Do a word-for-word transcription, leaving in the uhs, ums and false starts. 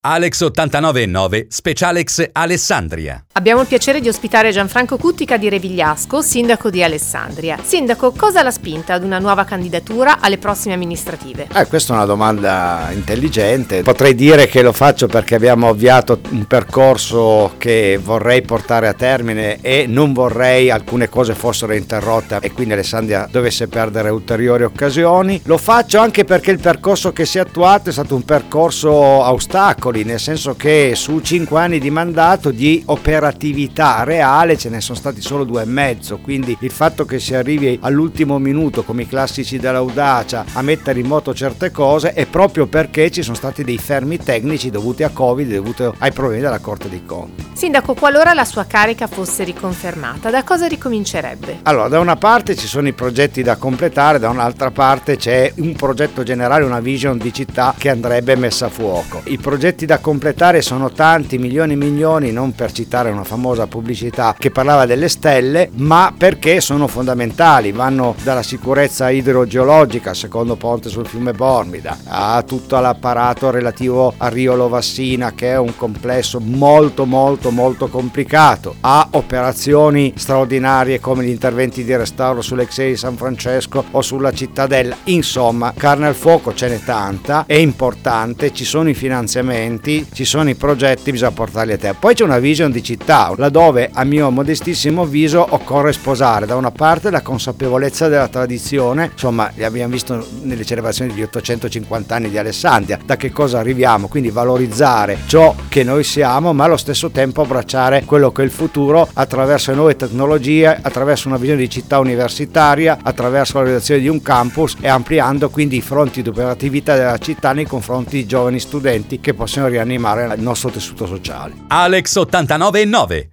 Alex ottantanove e nove Specialex Alessandria. Abbiamo il piacere di ospitare Gianfranco Cuttica di Revigliasco, sindaco di Alessandria. Sindaco, cosa l'ha spinta ad una nuova candidatura alle prossime amministrative? Eh, questa è una domanda intelligente. Potrei dire che lo faccio perché abbiamo avviato un percorso che vorrei portare a termine e non vorrei alcune cose fossero interrotte e quindi Alessandria dovesse perdere ulteriori occasioni. Lo faccio anche perché il percorso che si è attuato è stato un percorso a ostacoli, nel senso che su cinque anni di mandato di operatività reale ce ne sono stati solo due e mezzo, quindi il fatto che si arrivi all'ultimo minuto come i classici dell'audacia a mettere in moto certe cose è proprio perché ci sono stati dei fermi tecnici dovuti a Covid, dovuti ai problemi della Corte dei Conti. Sindaco, qualora la sua carica fosse riconfermata, da cosa ricomincerebbe? Allora, da una parte ci sono i progetti da completare, da un'altra parte c'è un progetto generale, una vision di città che andrebbe messa a fuoco. I progetti da completare sono tanti, milioni e milioni, non per citare una famosa pubblicità che parlava delle stelle, ma perché sono fondamentali. Vanno dalla sicurezza idrogeologica, secondo ponte sul fiume Bormida, a tutto l'apparato relativo a Rio Lovassina, che è un complesso molto molto molto complicato, a operazioni straordinarie come gli interventi di restauro sull'ex di San Francesco o sulla cittadella. Insomma, carne al fuoco ce n'è tanta, è importante, ci sono i finanziamenti, ci sono i progetti, bisogna portarli a terra. Poi c'è una vision di città, laddove a mio modestissimo avviso occorre sposare da una parte la consapevolezza della tradizione, insomma abbiamo visto nelle celebrazioni degli ottocentocinquanta anni di Alessandria, da che cosa arriviamo, quindi valorizzare ciò che noi siamo, ma allo stesso tempo abbracciare quello che è il futuro attraverso le nuove tecnologie, attraverso una visione di città universitaria, attraverso la realizzazione di un campus e ampliando quindi i fronti di operatività della città nei confronti di giovani studenti che possono rianimare il nostro tessuto sociale. Alex ottantanove e nove